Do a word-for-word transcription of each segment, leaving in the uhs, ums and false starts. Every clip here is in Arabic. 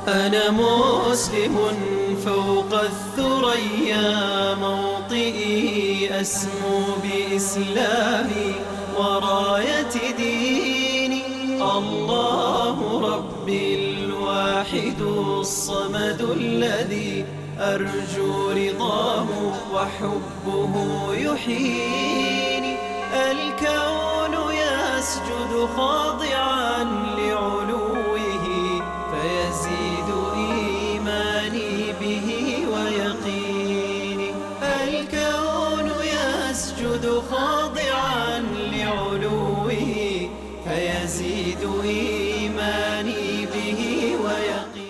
أنا مسلم فوق الثريا، موطئي أسمو بإسلامي وراية ديني. الله ربي الواحد الصمد الذي أرجو رضاه وحبه يحييني. الكون يسجد خاضعا لعلوه، فيزيد إيماني به ويقيني. الكون يسجد خاضعا لعلوه، فيزيد إيماني به ويقيني.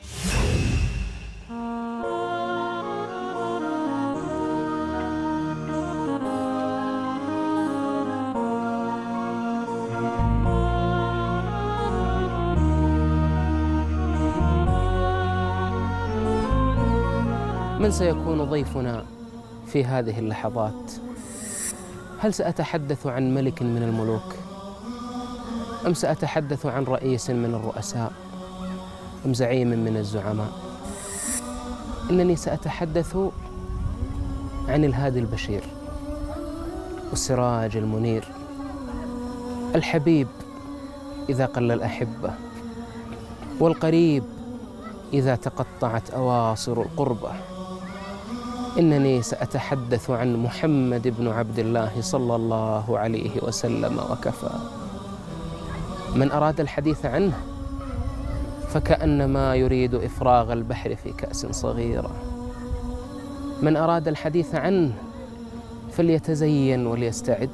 من سيكون ضيفنا في هذه اللحظات؟ هل سأتحدث عن ملك من الملوك؟ أم سأتحدث عن رئيس من الرؤساء؟ أم زعيم من الزعماء؟ إنني سأتحدث عن الهادي البشير والسراج المنير، الحبيب إذا قل الأحبة، والقريب إذا تقطعت أواصر القربة. إنني سأتحدث عن محمد بن عبد الله صلى الله عليه وسلم وكفى. من أراد الحديث عنه فكأنما يريد إفراغ البحر في كأس صغيرة. من أراد الحديث عنه فليتزين وليستعد.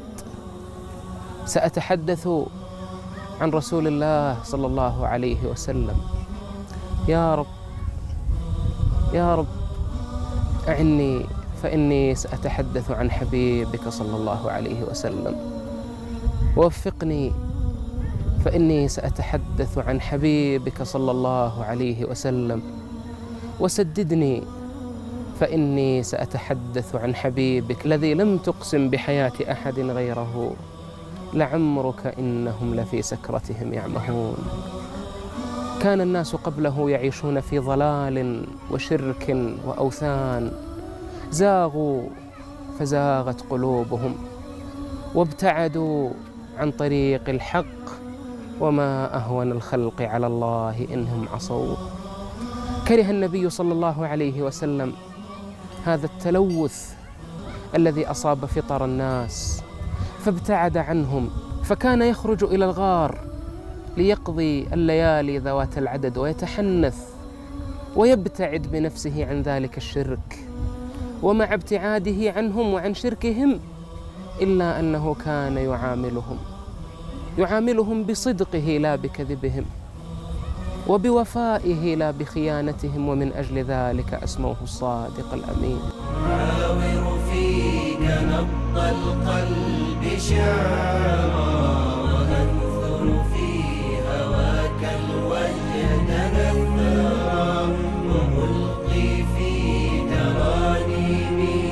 سأتحدث عن رسول الله صلى الله عليه وسلم. يا رب يا رب أعني، فإني سأتحدث عن حبيبك صلى الله عليه وسلم. ووفقني، فإني سأتحدث عن حبيبك صلى الله عليه وسلم. وسددني، فإني سأتحدث عن حبيبك الذي لم تقسم بحياة أحد غيره، لعمرك إنهم لفي سكرتهم يعمهون. كان الناس قبله يعيشون في ضلال وشرك وأوثان، زاغوا فزاغت قلوبهم وابتعدوا عن طريق الحق، وما أهون الخلق على الله إنهم عصوه. كره النبي صلى الله عليه وسلم هذا التلوث الذي أصاب فطر الناس، فابتعد عنهم، فكان يخرج إلى الغار ليقضي الليالي ذوات العدد ويتحنث ويبتعد بنفسه عن ذلك الشرك. ومع ابتعاده عنهم وعن شركهم إلا أنه كان يعاملهم يعاملهم بصدقه لا بكذبهم، وبوفائه لا بخيانتهم، ومن أجل ذلك أسموه الصادق الأمين. عاور فيك نبض القلب شعرا، وأنثر في هواك الوجد نثرا، وألقي في ترانيمي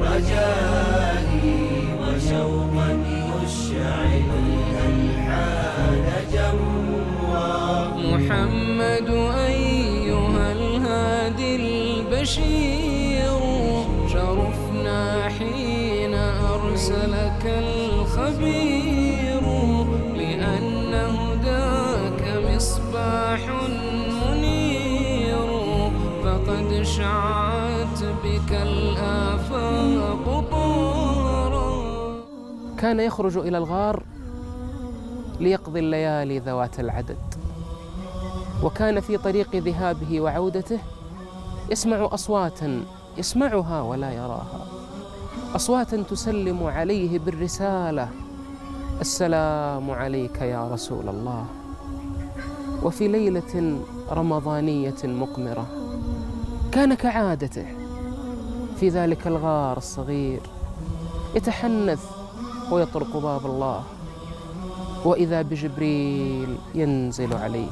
رجائي وشوقا يشعل الألحان جمرا. محمد أيها الهادي البشير، شرفنا حين أرسلك الخبير، لأن هداك مصباح منير، فقد شعت بك الآفاق طورا. كان يخرج إلى الغار ليقضي الليالي ذوات العدد، وكان في طريق ذهابه وعودته يسمع أصواتا يسمعها ولا يراها، أصواتا تسلم عليه بالرسالة: السلام عليك يا رسول الله. وفي ليلة رمضانية مقمرة كان كعادته في ذلك الغار الصغير يتحنث ويطرق باب الله، وإذا بجبريل ينزل عليه.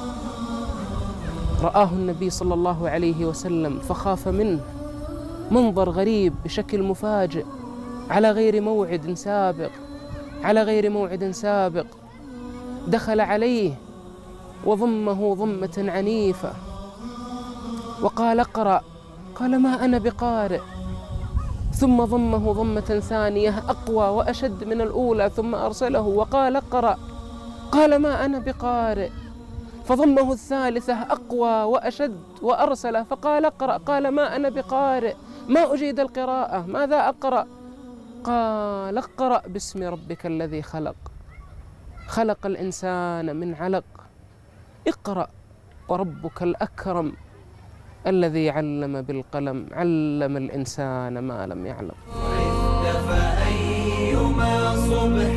رآه النبي صلى الله عليه وسلم فخاف منه، منظر غريب بشكل مفاجئ، على غير موعد سابق على غير موعد سابق دخل عليه وضمه ضمة عنيفة وقال اقرأ، قال ما أنا بقارئ، ثم ضمه ضمة ثانية أقوى وأشد من الأولى ثم أرسله وقال اقرأ، قال ما أنا بقارئ، فضمه الثالثة أقوى وأشد وأرسله فقال اقرأ، قال ما أنا بقارئ، ما أجيد القراءة، ماذا أقرأ؟ قال اقرأ باسم ربك الذي خلق، خلق الإنسان من علق، اقرأ وربك الأكرم الذي علم بالقلم، علم الإنسان ما لم يعلم. عد فأيما صبح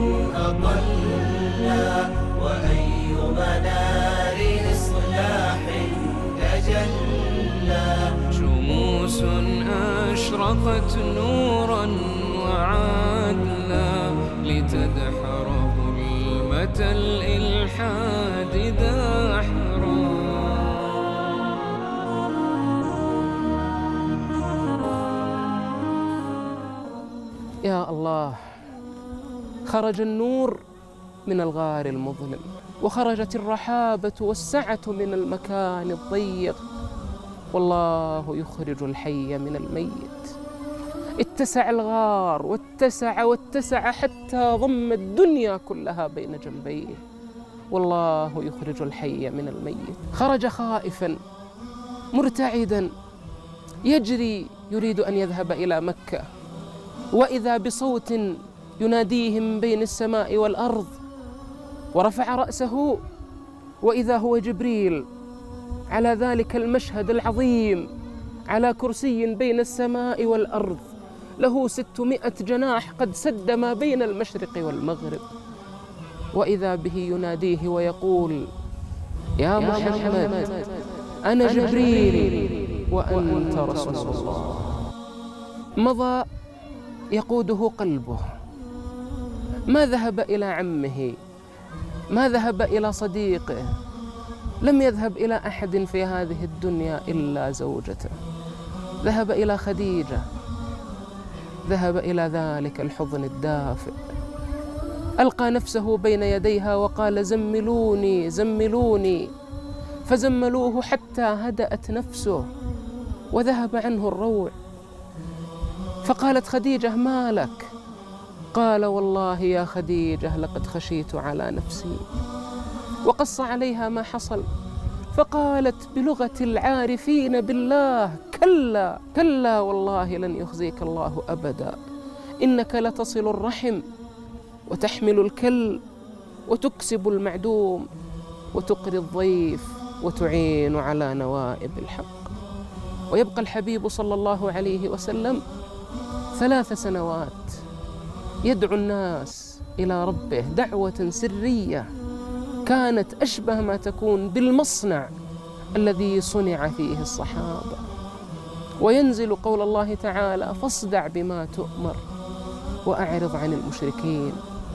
أضلنا وأيما نار إصلاح تجلى، شموس أشرقت نورا وعدلا لتدحر ظلمة الإلحاد دحرا. يا الله، خرج النور من الغار المظلم، وخرجت الرحابة والسعة من المكان الضيق، والله يخرج الحي من الميت. اتسع الغار واتسع واتسع حتى ضم الدنيا كلها بين جنبيه، والله يخرج الحي من الميت. خرج خائفا مرتعدا يجري يريد أن يذهب إلى مكة، وإذا بصوت يناديه من بين السماء والأرض، ورفع رأسه وإذا هو جبريل على ذلك المشهد العظيم على كرسي بين السماء والأرض، له ستمائة جناح قد سد ما بين المشرق والمغرب، وإذا به يناديه ويقول يا محمد أنا جبريل وأنت رسول الله. مضى يقوده قلبه، ما ذهب إلى عمه، ما ذهب إلى صديقه، لم يذهب إلى أحد في هذه الدنيا إلا زوجته، ذهب إلى خديجة، ذهب إلى ذلك الحضن الدافئ، ألقى نفسه بين يديها وقال زملوني زملوني، فزملوه حتى هدأت نفسه وذهب عنه الروع. فقالت خديجة ما لك؟ قال والله يا خديجة لقد خشيت على نفسي، وقص عليها ما حصل، فقالت بلغة العارفين بالله كلا كلا والله لن يخزيك الله أبدا، إنك لتصل الرحم وتحمل الكل وتكسب المعدوم وتقري الضيف وتعين على نوائب الحق. ويبقى الحبيب صلى الله عليه وسلم ثلاث سنوات يدعو الناس إلى ربه دعوة سرية كانت أشبه ما تكون بالمصنع الذي صنع فيه الصحابة، وينزل قول الله تعالى فاصدع بما تؤمر وأعرض عن المشركين،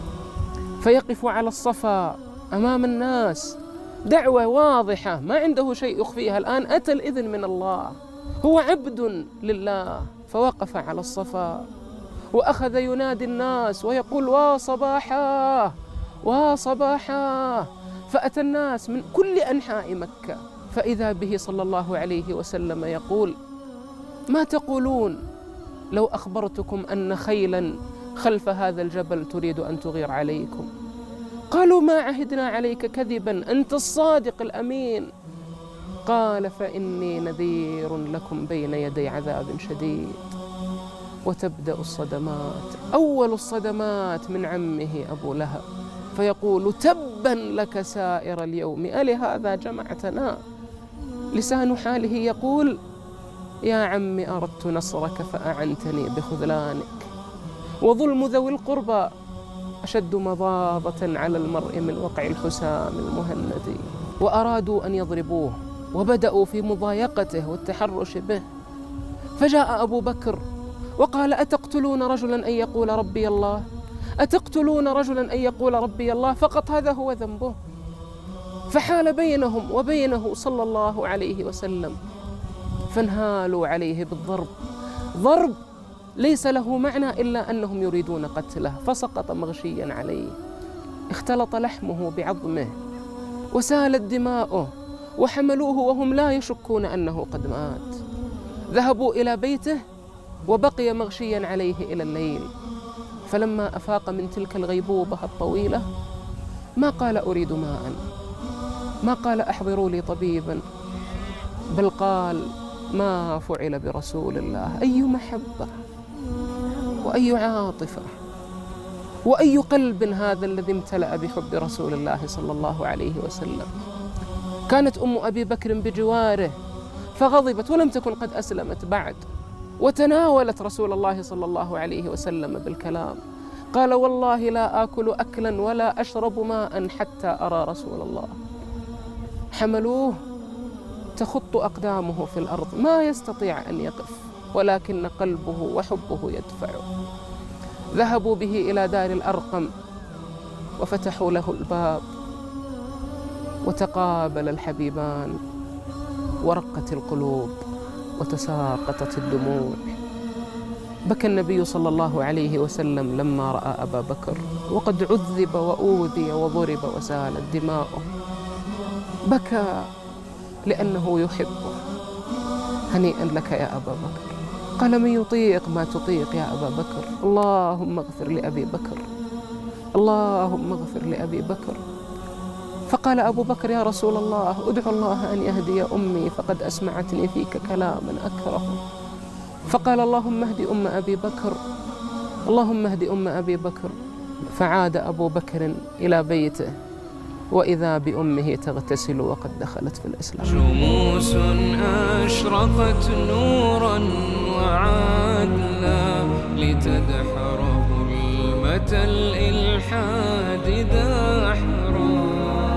فيقف على الصفا أمام الناس دعوة واضحة ما عنده شيء يخفيها. الآن أتى الإذن من الله، هو عبد لله، فوقف على الصفا وأخذ ينادي الناس ويقول وا صباحا وا صباحا، فأتى الناس من كل أنحاء مكة، فإذا به صلى الله عليه وسلم يقول ما تقولون لو أخبرتكم أن خيلا خلف هذا الجبل تريد أن تغير عليكم؟ قالوا ما عهدنا عليك كذبا، أنت الصادق الأمين. قال فإني نذير لكم بين يدي عذاب شديد. وتبدأ الصدمات، أول الصدمات من عمه أبو لهب، فيقول تبا لك سائر اليوم ألهذا جمعتنا. لسان حاله يقول يا عم أردت نصرك فأعنتني بخذلانك، وظلم ذوي القربى أشد مضاضة على المرء من وقع الحسام المهند. وأرادوا أن يضربوه وبدأوا في مضايقته والتحرش به، فجاء أبو بكر وقال أتقتلون رجلا أن يقول ربي الله؟ أتقتلون رجلا أن يقول ربي الله؟ فقط هذا هو ذنبه. فحال بينهم وبينه صلى الله عليه وسلم، فانهالوا عليه بالضرب، ضرب ليس له معنى إلا أنهم يريدون قتله، فسقط مغشيا عليه، اختلط لحمه بعظمه وسالت دماؤه وحملوه وهم لا يشكون أنه قد مات. ذهبوا إلى بيته وبقي مغشيا عليه إلى الليل، فلما أفاق من تلك الغيبوبة الطويلة ما قال أريد ماء، ما قال أحضروا لي طبيبا، بل قال ما فعل برسول الله. أي محبة وأي عاطفة وأي قلب هذا الذي امتلأ بحب رسول الله صلى الله عليه وسلم. كانت أم أبي بكر بجواره فغضبت ولم تكن قد أسلمت بعد، وتناولت رسول الله صلى الله عليه وسلم بالكلام. قال والله لا آكل أكلا ولا أشرب ماء حتى أرى رسول الله. حملوه تخط أقدامه في الأرض، ما يستطيع أن يقف، ولكن قلبه وحبه يدفعه. ذهبوا به إلى دار الأرقم وفتحوا له الباب، وتقابل الحبيبان ورقت القلوب وتساقطت الدموع. بكى النبي صلى الله عليه وسلم لما رأى أبا بكر وقد عذب وأوذي وضرب وسالت دماؤه. بكى لأنه يحبه. هنيئا لك يا أبا بكر. قال من يطيق ما تطيق يا أبا بكر؟ اللهم اغفر لأبي بكر، اللهم اغفر لأبي بكر. فقال أبو بكر يا رسول الله ادعو الله أن يهدي أمي فقد أسمعتني فيك كلاما أكره. فقال اللهم اهد أم أبي بكر، اللهم اهد أم أبي بكر. فعاد أبو بكر إلى بيته وإذا بأمه تغتسل وقد دخلت في الإسلام. شموس أشرقت نورا وعدلا لتدحر ظلمة الإلحاد دحرا.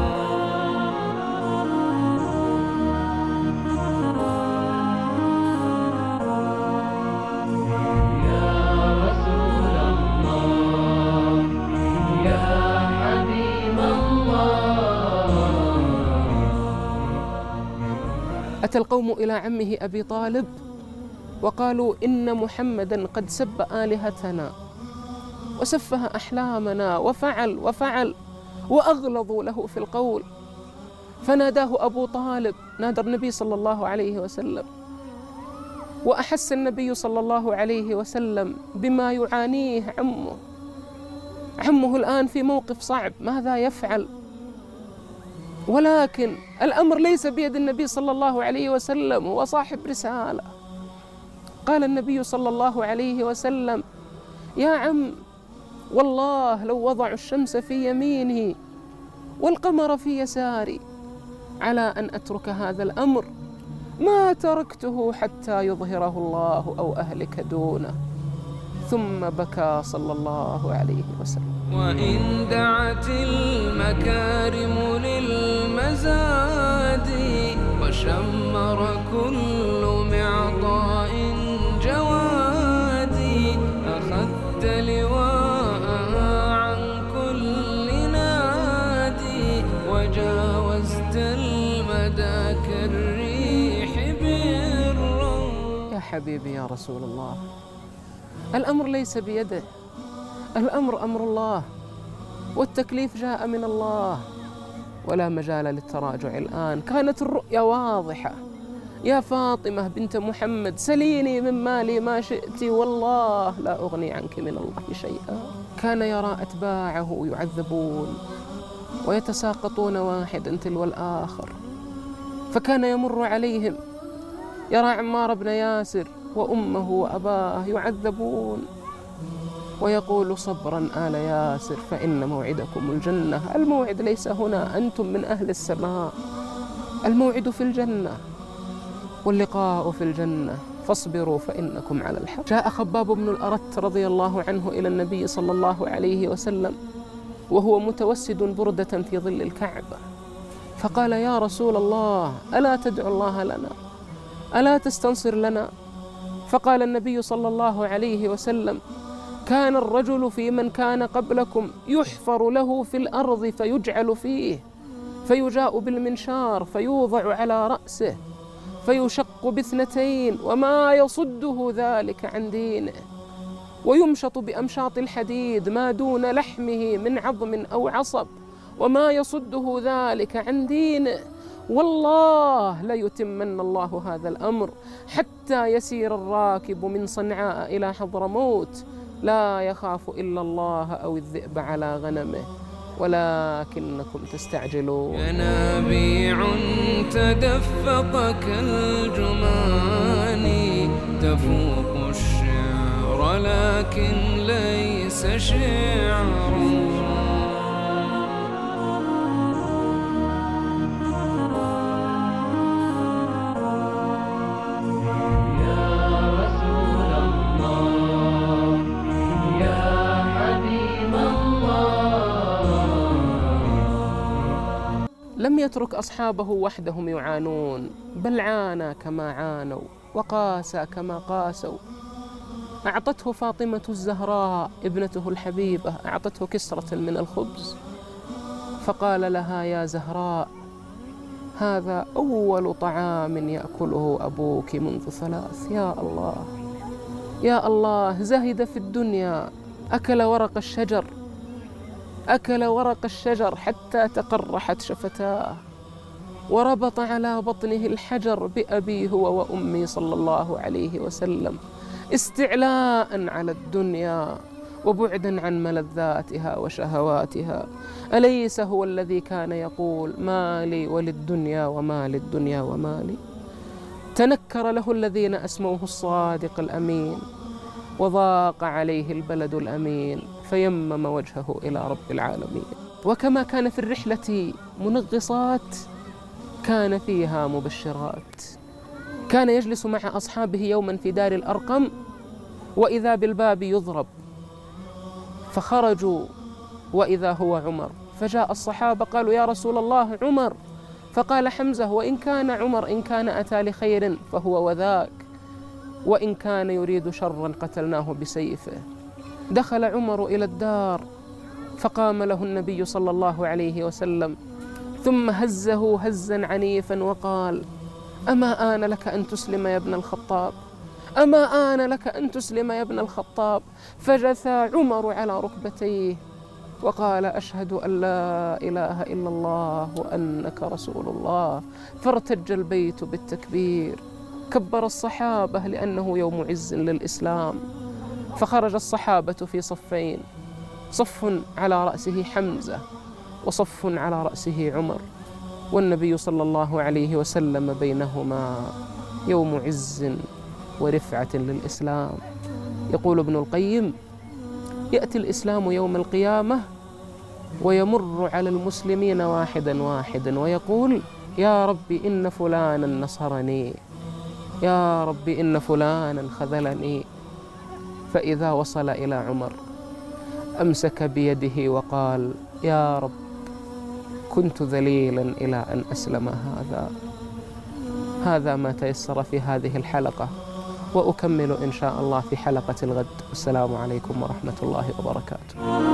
أتى القوم إلى عمه أبي طالب وقالوا إن محمدا قد سب آلهتنا وسفه أحلامنا وفعل وفعل، وأغلظوا له في القول. فناداه أبو طالب، نادى النبي صلى الله عليه وسلم، وأحس النبي صلى الله عليه وسلم بما يعانيه عمه. عمه الآن في موقف صعب، ماذا يفعل؟ ولكن الأمر ليس بيد النبي صلى الله عليه وسلم، هو صاحب رسالة. قال النبي صلى الله عليه وسلم يا عم والله لو وضعوا الشمس في يميني والقمر في يساري على أن أترك هذا الأمر ما تركته حتى يظهره الله أو أهلك دونه. ثم بكى صلى الله عليه وسلم. وإن دعت المكارم للمزاد وشمر كل معطاء جوادي أخذت لواءها عن كل نادي وجاوزت المدى كالريح برا. يا حبيبي يا رسول الله، الأمر ليس بيده، الأمر أمر الله، والتكليف جاء من الله، ولا مجال للتراجع الآن. كانت الرؤيا واضحة. يا فاطمة بنت محمد سليني من مالي ما شئت والله لا أغني عنك من الله شيئا. كان يرى أتباعه يعذبون ويتساقطون واحدا تلو الآخر، فكان يمر عليهم يرى عمار بن ياسر وأمه وأباه يعذبون ويقول صبرا آل ياسر فإن موعدكم الجنة. الموعد ليس هنا، أنتم من أهل السماء، الموعد في الجنة واللقاء في الجنة، فاصبروا فإنكم على الحق. جاء خباب بن الأرت رضي الله عنه إلى النبي صلى الله عليه وسلم وهو متوسد بردة في ظل الكعبة، فقال يا رسول الله ألا تدعو الله لنا، ألا تستنصر لنا؟ فقال النبي صلى الله عليه وسلم كان الرجل في من كان قبلكم يحفر له في الأرض فيجعل فيه، فيجاء بالمنشار فيوضع على رأسه فيشق باثنتين وما يصده ذلك عن دينه، ويمشط بأمشاط الحديد ما دون لحمه من عظم أو عصب وما يصده ذلك عن دينه، والله ليتمن الله هذا الأمر حتى يسير الراكب من صنعاء إلى حضرموت لا يخاف إلا الله أو الذئب على غنمه ولكنكم تستعجلون. ينابيع تدفق كالجمان تفوق الشعر لكن ليس شعر. لم يترك أصحابه وحدهم يعانون، بل عانى كما عانوا وقاسى كما قاسوا. أعطته فاطمة الزهراء ابنته الحبيبة، أعطته كسرة من الخبز فقال لها: يا زهراء، هذا أول طعام يأكله أبوك منذ ثلاث. يا الله يا الله، زهد في الدنيا، أكل ورق الشجر، أكل ورق الشجر حتى تقرحت شفتاه، وربط على بطنه الحجر بأبي هو وأمي صلى الله عليه وسلم، استعلاء على الدنيا وبعدا عن ملذاتها وشهواتها. أليس هو الذي كان يقول: ما لي وللدنيا وما للدنيا وما لي؟ تنكر له الذين أسموه الصادق الأمين، وضاق عليه البلد الأمين، فيمم وجهه إلى رب العالمين. وكما كان في الرحلة منغصات كان فيها مبشرات. كان يجلس مع أصحابه يوما في دار الأرقم وإذا بالباب يضرب، فخرجوا وإذا هو عمر، فجاء الصحابة قالوا: يا رسول الله عمر. فقال حمزة: وإن كان عمر إن كان أتى لخير فهو وذاك، وإن كان يريد شرا قتلناه بسيفه. دخل عمر إلى الدار فقام له النبي صلى الله عليه وسلم ثم هزه هزا عنيفا وقال: أما آن لك أن تسلم يا ابن الخطاب؟ أما آن لك أن تسلم يا ابن الخطاب؟ فجثى عمر على ركبتيه وقال: أشهد أن لا إله إلا الله وأنك رسول الله. فارتج البيت بالتكبير، كبر الصحابة لأنه يوم عز للإسلام. فخرج الصحابة في صفين، صف على رأسه حمزة وصف على رأسه عمر، والنبي صلى الله عليه وسلم بينهما، يوم عز ورفعة للإسلام. يقول ابن القيم: يأتي الإسلام يوم القيامة ويمر على المسلمين واحدا واحدا ويقول: يا رب إن فلانا نصرني، يا رب إن فلانا خذلني. فإذا وصل إلى عمر أمسك بيده وقال: يا رب كنت ذليلا إلى أن أسلم هذا. هذا ما تيسر في هذه الحلقة، وأكمل إن شاء الله في حلقة الغد. والسلام عليكم ورحمة الله وبركاته.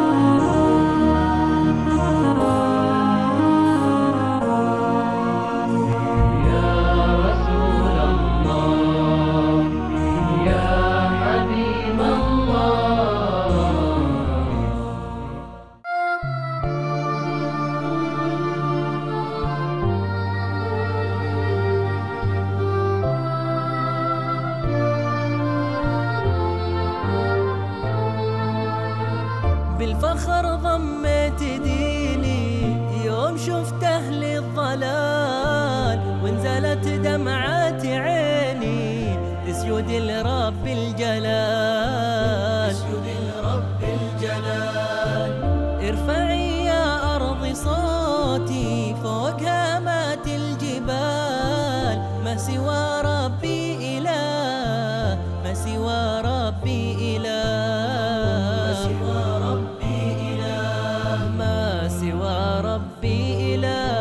بالفخر ضميت ديني يوم شفت أهل الضلال، وانزلت دمعات عيني تسجد لرب الجلال، تسجد لرب الجلال. ارفعي يا أرض صوتي فوق هامات الجبال، ما سوى ربي إله، ما سوى ربي إله، ما سوى ربي إله، ما سوى ربي إله.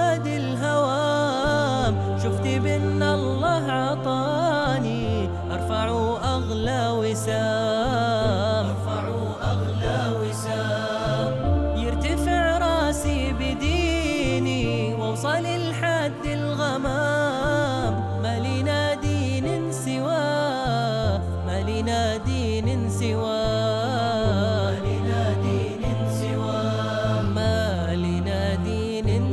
بعد الهوام. شفت بأن الله عطاني أرفع أغلى وسام، أرفع أغلى وسام. يرتفع راسي بديني وأوصل لحد الغمام. ما لنا دين سواه، ما لنا دين سواه، ما لنا دين سواه، ما لنا دين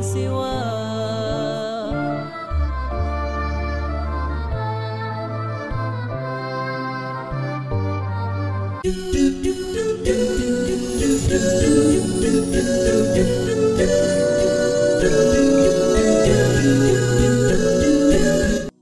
سواه.